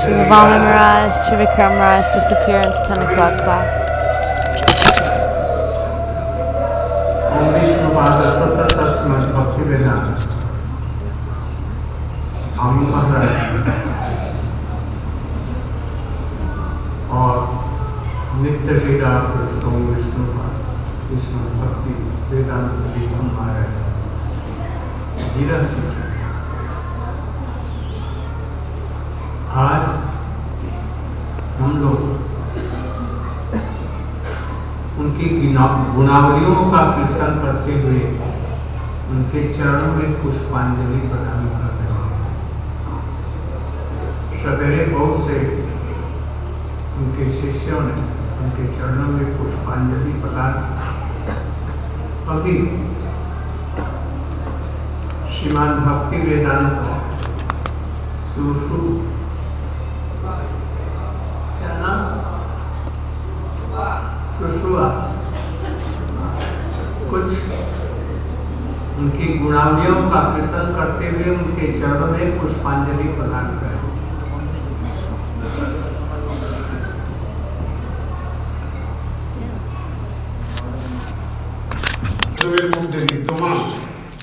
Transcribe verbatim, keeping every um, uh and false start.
to Nirvana Mirage, to Vikram Mirage, disappearance, ten o'clock class. Om Vishnu Pada Sattva Srimad Bhaktivedanta. हम महाराज और नित्य लीला पुरुषों विष्णु कृष्ण भक्ति वेदांत जी हमारे गिरह आज हम लोग उनकी गुणावलियों का कीर्तन करते हुए उनके चरणों में पुष्पांजलि प्रदान कर रहे हैं। सवेरे बहुत से उनके शिष्यों ने उनके चरणों में पुष्पांजलि प्रदान की। अभी श्रीमान भक्ति वेदांत सुश्रू क्या नाम सुश्रुआ कुछ उनकी गुणावलियों का कीर्तन करते हुए उनके चरणों में पुष्पांजलि प्रदान करें। Ver contenuto, ma